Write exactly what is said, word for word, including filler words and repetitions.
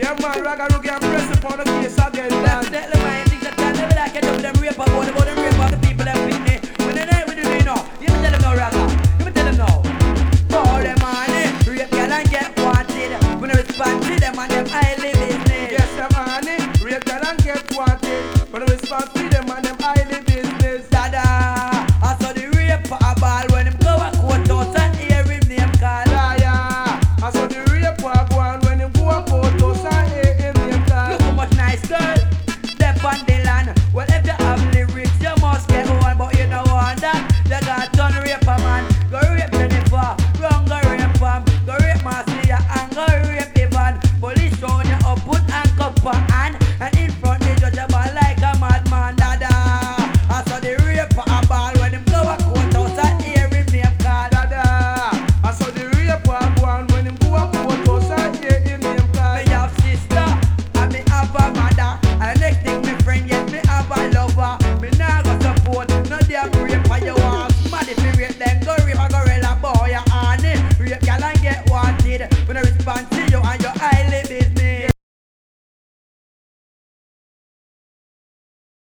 Yeah, man, Ragga Rookie and press upon the case again, man. Tell them I think that I never like it. Them rape about them, them rape about the people that beat me. When they ain't with me now, you me tell them no, Ragga. You me tell them no. For them money, rape girl and get wanted. When I respond to them and them highly business. Yes, them honey, rape girl and get wanted. When I respond to them and them highly